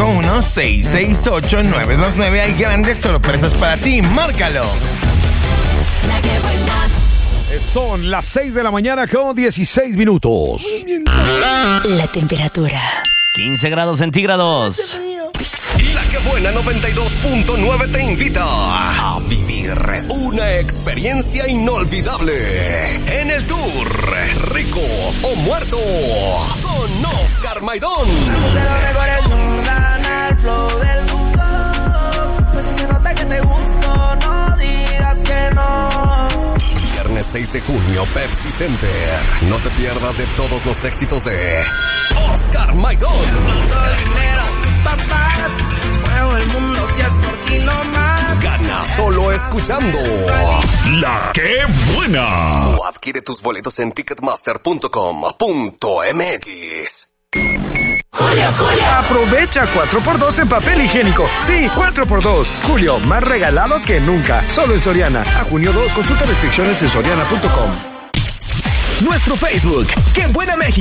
551-668-929. Hay grandes sorpresas para ti. Márcalo. Son las 6 de la mañana con 16 minutos. La temperatura 15 grados centígrados. La que buena 92.9 te invita a vivir una experiencia inolvidable en el tour Rico o Muerto con Oscar Maidón. Viernes 6 de junio, Pepsi Center. No te pierdas de todos los éxitos de Oscar Maidón. El mundo si es por ti no más. Gana solo escuchando La que buena. o adquiere tus boletos en ticketmaster.com.mx. Aprovecha 4x2 en papel higiénico. Sí, 4x2. Julio, más regalado que nunca. Solo en Soriana. A junio 2, consulta restricciones en soriana.com. Nuestro Facebook, ¡Qué Buena México!